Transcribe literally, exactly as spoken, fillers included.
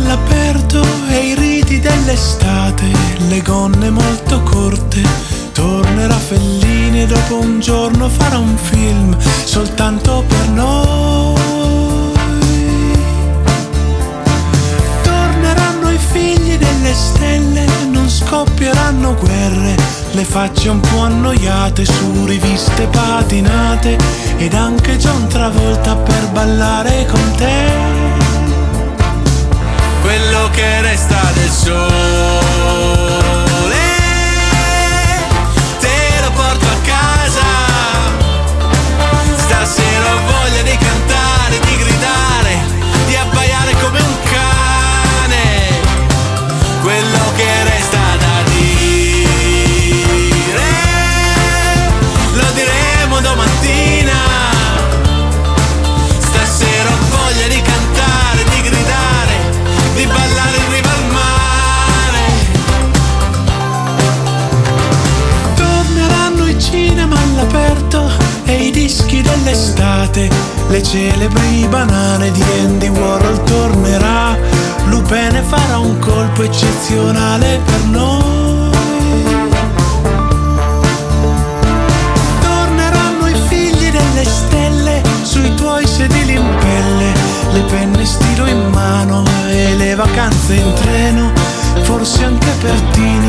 all'aperto e i riti dell'estate, le gonne molto corte. Tornerà Fellini e dopo un giorno farà un film soltanto per noi. Torneranno i figli delle stelle, non scoppieranno guerre, le facce un po' annoiate su riviste patinate, ed anche John Travolta per ballare con te. Quello che resta del sole te lo porto a casa. Stasera ho voglia di cantare, di gridare, di abbaiare come un cane. Quello che resta da dire lo diremo domattina. Stasera ho voglia di cantare, di gridare, di ballare in riva al mare. Torneranno i cinema all'aperto e i dischi dell'estate, le celebri banane di Andy Warhol. Tornerà Lupin, farà un colpo eccezionale per noi. Torneranno i figli delle stelle sui tuoi sedili in pelle, le penne stilo in mano e le vacanze in treno, forse anche per Tino